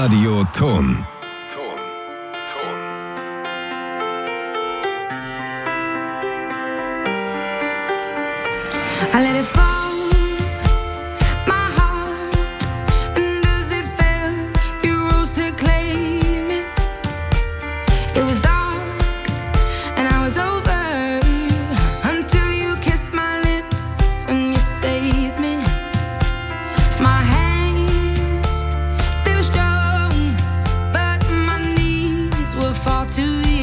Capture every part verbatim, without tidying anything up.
Radioton. I let it fall, my heart, and as it fell, you rose to claim it. It was dark, and I was over, until you kissed my lips, and you saved me. My hands, they were strong, but my knees were far too weak.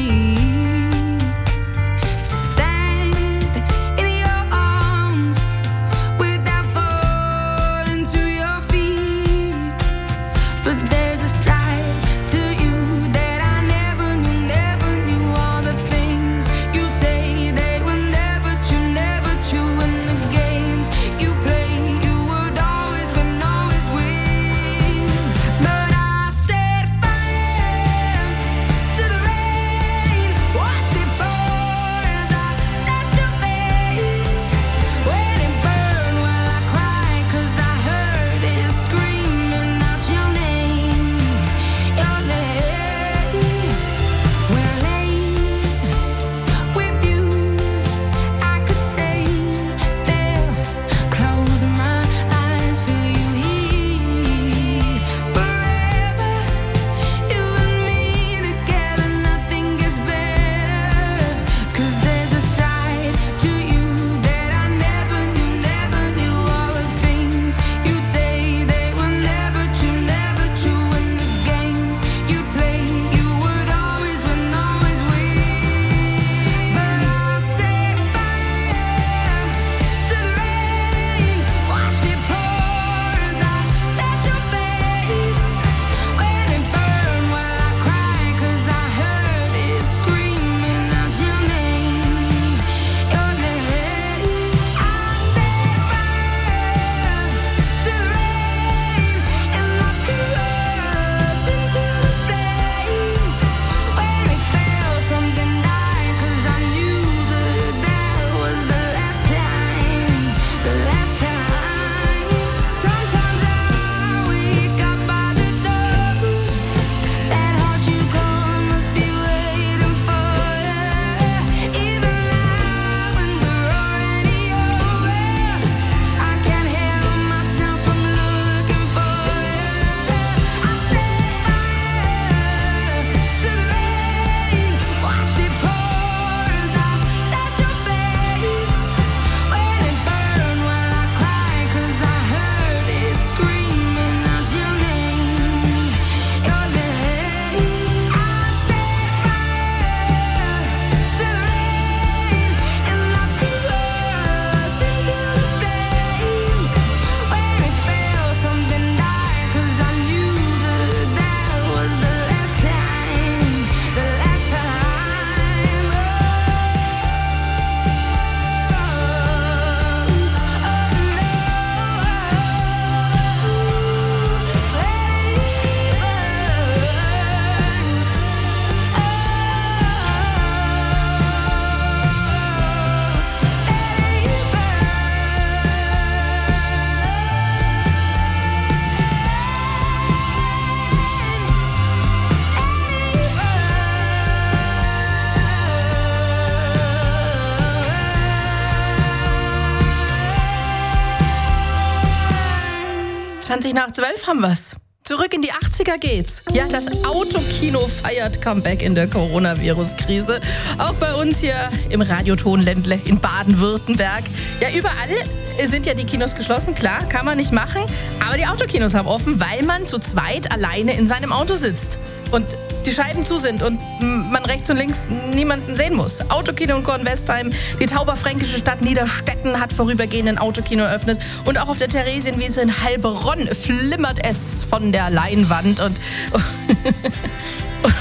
zwanzig nach zwölf haben wir's. Zurück in die achtziger geht's. Ja, das Autokino feiert Comeback in der Coronavirus-Krise. Auch bei uns hier im Radioton Ländle in Baden-Württemberg. Ja, überall sind ja die Kinos geschlossen, klar, kann man nicht machen. Aber die Autokinos haben offen, weil man zu zweit alleine in seinem Auto sitzt. Und die Scheiben zu sind und man rechts und links niemanden sehen muss. Autokino in Kornwestheim, die tauberfränkische Stadt Niederstetten hat vorübergehend ein Autokino eröffnet. Und auch auf der Theresienwiese in Heilbronn flimmert es von der Leinwand. Und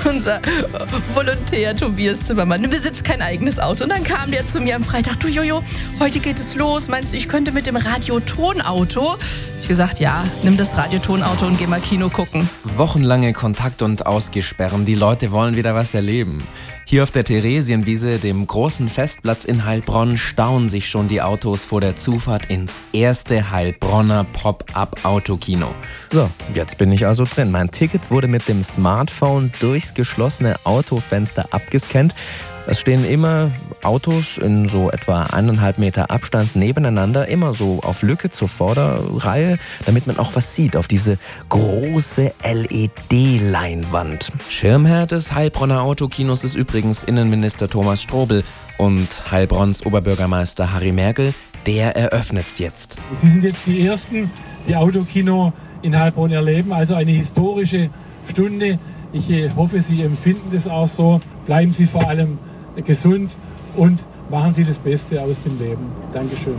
unser Volontär Tobias Zimmermann, der besitzt kein eigenes Auto. Und dann kam der zu mir am Freitag, du Jojo, heute geht es los. Meinst du, ich könnte mit dem Radiotonauto? Ich gesagt, ja, nimm das Radiotonauto und geh mal Kino gucken. Wochenlange Kontakt- und Ausgesperren. Die Leute wollen wieder was erleben. Hier auf der Theresienwiese, dem großen Festplatz in Heilbronn, stauen sich schon die Autos vor der Zufahrt ins erste Heilbronner Pop-Up-Autokino. So, jetzt bin ich also drin. Mein Ticket wurde mit dem Smartphone durchs geschlossene Autofenster abgescannt. Es stehen immer Autos in so etwa eineinhalb Meter Abstand nebeneinander, immer so auf Lücke zur Vorderreihe, damit man auch was sieht auf diese große L E D-Leinwand. Schirmherr des Heilbronner Autokinos ist übrigens Innenminister Thomas Strobel und Heilbronns Oberbürgermeister Harry Merkel, der eröffnet's jetzt. Sie sind jetzt die Ersten, die Autokino in Heilbronn erleben, also eine historische Stunde. Ich hoffe, Sie empfinden das auch so. Bleiben Sie vor allem gesund und machen Sie das Beste aus dem Leben. Dankeschön.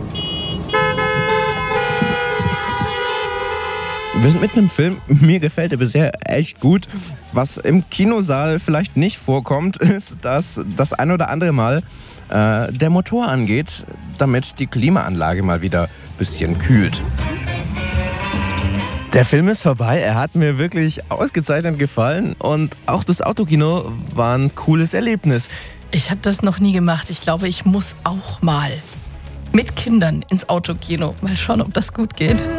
Wir sind mitten im Film. Mir gefällt er bisher echt gut. Was im Kinosaal vielleicht nicht vorkommt, ist, dass das ein oder andere Mal äh, der Motor angeht, damit die Klimaanlage mal wieder ein bisschen kühlt. Der Film ist vorbei, er hat mir wirklich ausgezeichnet gefallen und auch das Autokino war ein cooles Erlebnis. Ich habe das noch nie gemacht. Ich glaube, ich muss auch mal mit Kindern ins Autokino. Mal schauen, ob das gut geht.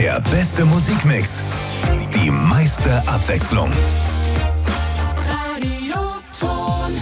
Der beste Musikmix, die meiste Abwechslung. Radioton.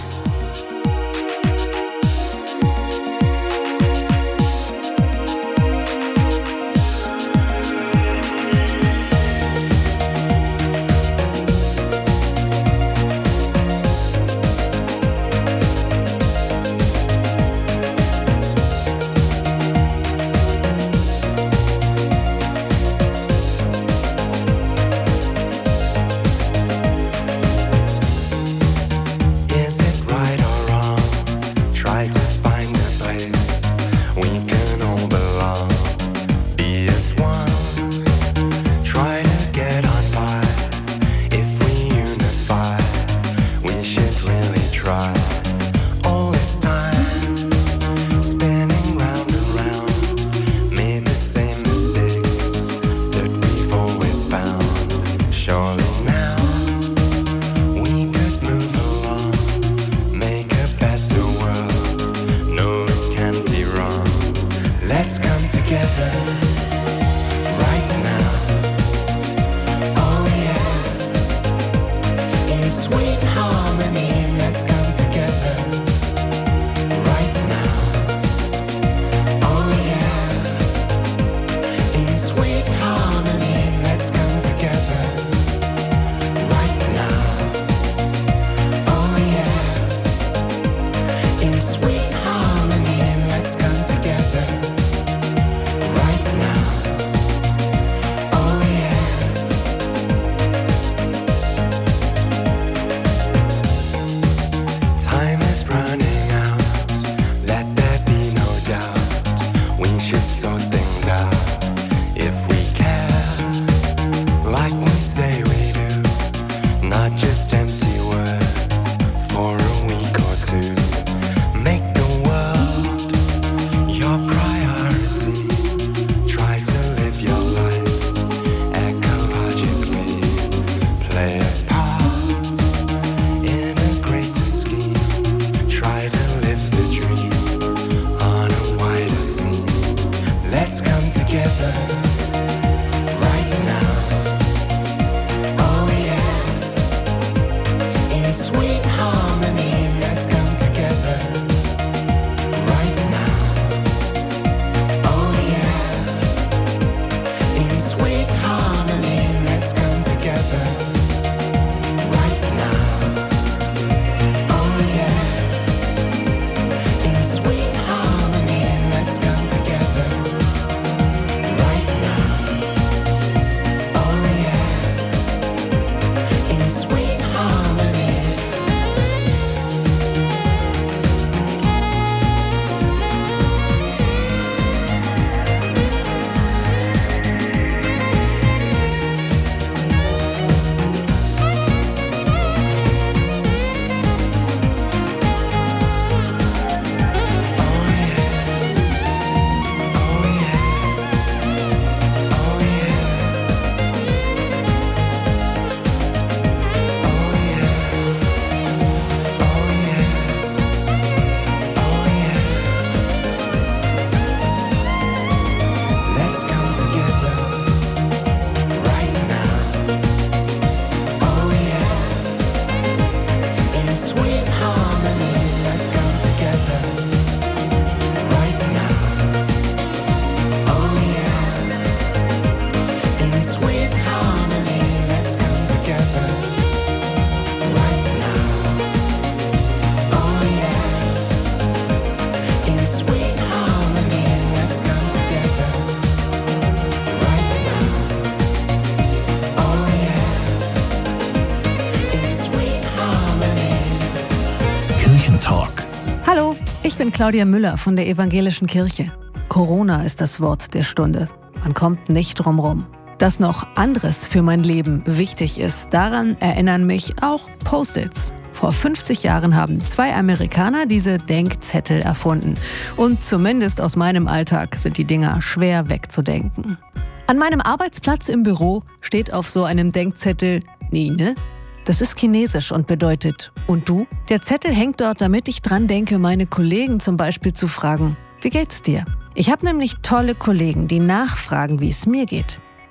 Hallo, ich bin Claudia Müller von der Evangelischen Kirche. Corona ist das Wort der Stunde. Man kommt nicht drum rum. Dass noch anderes für mein Leben wichtig ist, daran erinnern mich auch Post-its. Vor fünfzig Jahren haben zwei Amerikaner diese Denkzettel erfunden. Und zumindest aus meinem Alltag sind die Dinger schwer wegzudenken. An meinem Arbeitsplatz im Büro steht auf so einem Denkzettel Nine. Das ist chinesisch und bedeutet „Und du?" Der Zettel hängt dort, damit ich dran denke, meine Kollegen zum Beispiel zu fragen: Wie geht's dir? Ich habe nämlich tolle Kollegen, die nachfragen, wie es mir geht.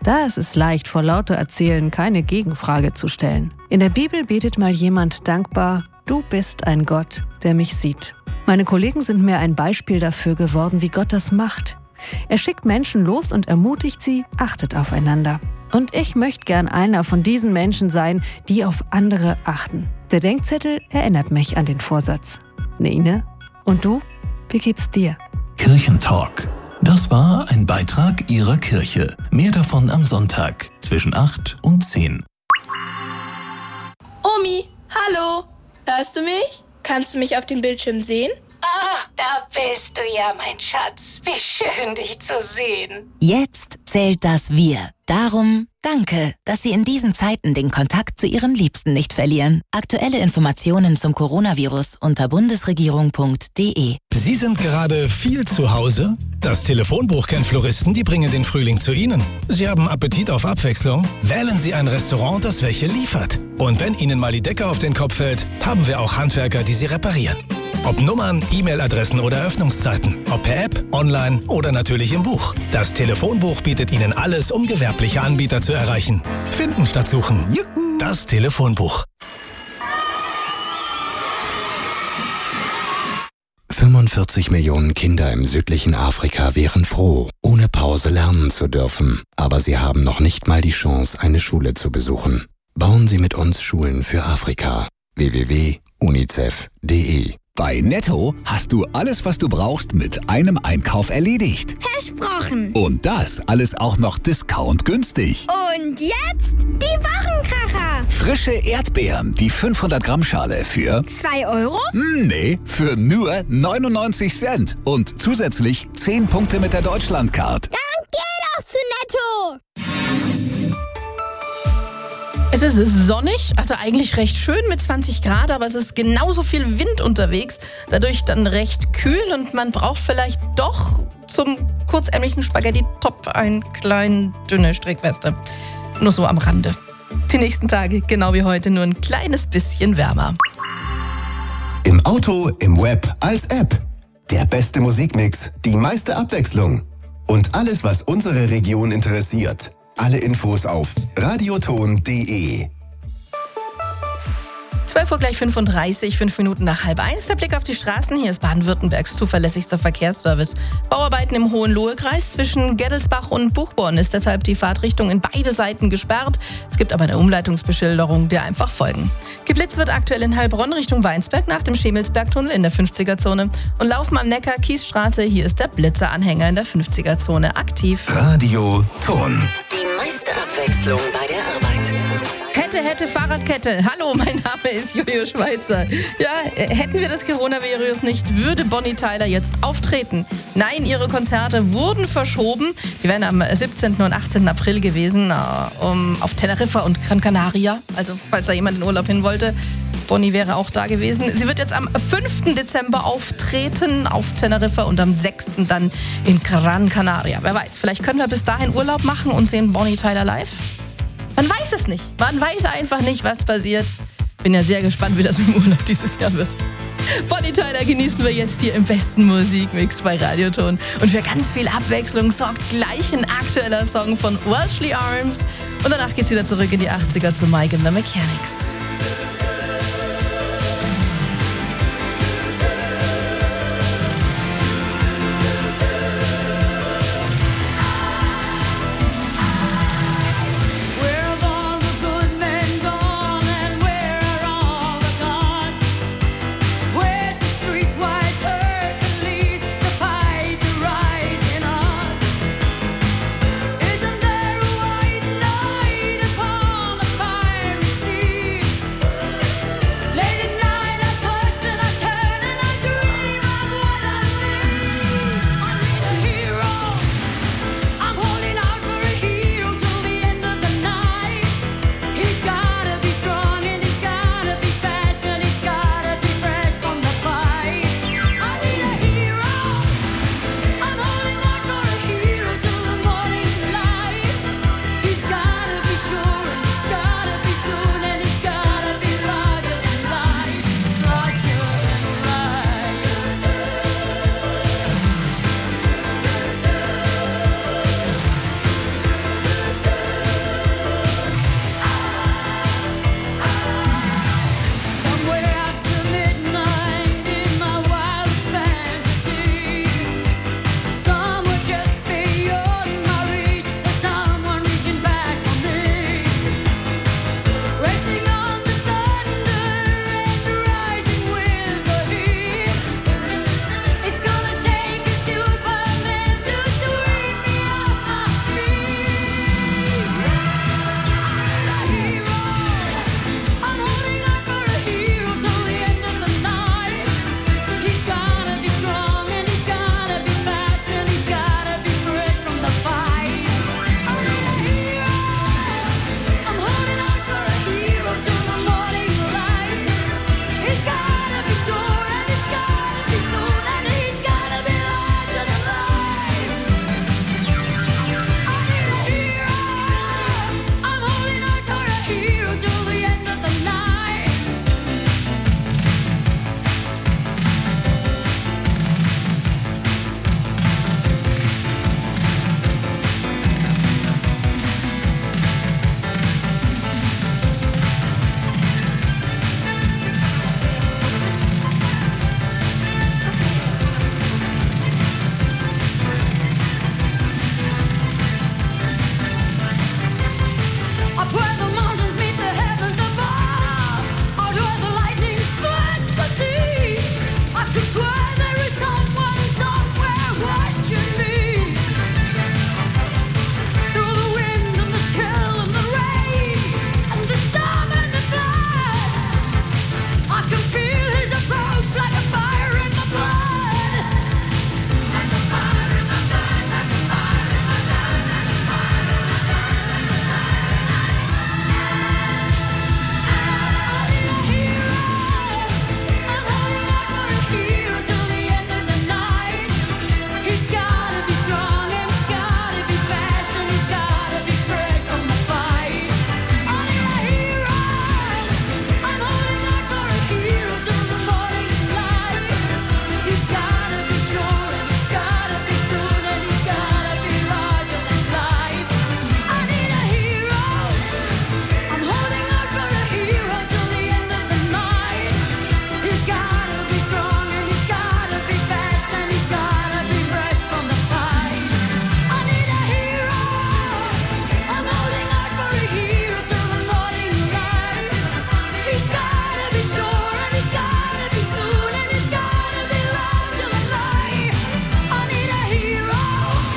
Da ist es leicht, vor lauter Erzählen keine Gegenfrage zu stellen. In der Bibel betet mal jemand dankbar: Du bist ein Gott, der mich sieht. Meine Kollegen sind mir ein Beispiel dafür geworden, wie Gott das macht. Er schickt Menschen los und ermutigt sie: Achtet aufeinander. Und ich möchte gern einer von diesen Menschen sein, die auf andere achten. Der Denkzettel erinnert mich an den Vorsatz. Nene, und du? Wie geht's dir? Kirchentalk. Das war ein Beitrag Ihrer Kirche. Mehr davon am Sonntag zwischen acht und zehn. Omi, hallo. Hörst du mich? Kannst du mich auf dem Bildschirm sehen? Ach, da bist du ja, mein Schatz. Wie schön, dich zu sehen. Jetzt zählt das Wir. Darum danke, dass Sie in diesen Zeiten den Kontakt zu Ihren Liebsten nicht verlieren. Aktuelle Informationen zum Coronavirus unter bundesregierung punkt de. Sie sind gerade viel zu Hause? Das Telefonbuch kennt Floristen, die bringen den Frühling zu Ihnen. Sie haben Appetit auf Abwechslung? Wählen Sie ein Restaurant, das welche liefert. Und wenn Ihnen mal die Decke auf den Kopf fällt, haben wir auch Handwerker, die sie reparieren. Ob Nummern, E-Mail-Adressen oder Öffnungszeiten, ob per App, online oder natürlich im Buch. Das Telefonbuch bietet Ihnen alles, um gewerbliche Anbieter zu erreichen. Finden statt suchen. Das Telefonbuch. fünfundvierzig Millionen Kinder im südlichen Afrika wären froh, ohne Pause lernen zu dürfen. Aber sie haben noch nicht mal die Chance, eine Schule zu besuchen. Bauen Sie mit uns Schulen für Afrika. w w w punkt unicef punkt de. Bei Netto hast du alles, was du brauchst, mit einem Einkauf erledigt. Versprochen. Und das alles auch noch discountgünstig. Und jetzt die Wochenkracher. Frische Erdbeeren, die fünfhundert Gramm Schale für... zwei Euro? Hm, nee, für nur neunundneunzig Cent. Und zusätzlich zehn Punkte mit der Deutschlandcard. Dann geh doch zu Netto. Es ist sonnig, also eigentlich recht schön mit zwanzig Grad, aber es ist genauso viel Wind unterwegs, dadurch dann recht kühl und man braucht vielleicht doch zum kurzärmlichen Spaghetti-Top eine kleine dünne Strickweste. Nur so am Rande. Die nächsten Tage, genau wie heute, nur ein kleines bisschen wärmer. Im Auto, im Web, als App. Der beste Musikmix, die meiste Abwechslung. Und alles, was unsere Region interessiert. Alle Infos auf radioton punkt de. zwölf Uhr gleich fünfunddreißig, fünf Minuten nach halb eins. Der Blick auf die Straßen. Hier ist Baden-Württembergs zuverlässigster Verkehrsservice. Bauarbeiten im Hohenlohe-Kreis zwischen Gettelsbach und Buchborn ist deshalb die Fahrtrichtung in beide Seiten gesperrt. Es gibt aber eine Umleitungsbeschilderung, der einfach folgen. Geblitzt wird aktuell in Heilbronn Richtung Weinsberg nach dem Schemelsbergtunnel in der fünfziger-Zone. Und Laufen am Neckar, Kiesstraße, hier ist der Blitzeranhänger in der fünfziger-Zone aktiv. Radio Ton. Die meiste Abwechslung bei der Arbeit. Hätte, hätte, Fahrradkette. Hallo, mein Name ist Jojo Schweizer. Ja, hätten wir das Coronavirus nicht, würde Bonnie Tyler jetzt auftreten. Nein, ihre Konzerte wurden verschoben. Die wären am siebzehnten und achtzehnten April gewesen, um, auf Teneriffa und Gran Canaria. Also, falls da jemand in Urlaub hin wollte. Bonnie wäre auch da gewesen. Sie wird jetzt am fünften Dezember auftreten auf Teneriffa und am sechsten dann in Gran Canaria. Wer weiß, vielleicht können wir bis dahin Urlaub machen und sehen Bonnie Tyler live. Man weiß es nicht. Man weiß einfach nicht, was passiert. Bin ja sehr gespannt, wie das mit dem Urlaub dieses Jahr wird. Bonnie Tyler genießen wir jetzt hier im besten Musikmix bei Radioton. Und für ganz viel Abwechslung sorgt gleich ein aktueller Song von Welshly Arms. Und danach geht's wieder zurück in die achtziger zu Mike and the Mechanics.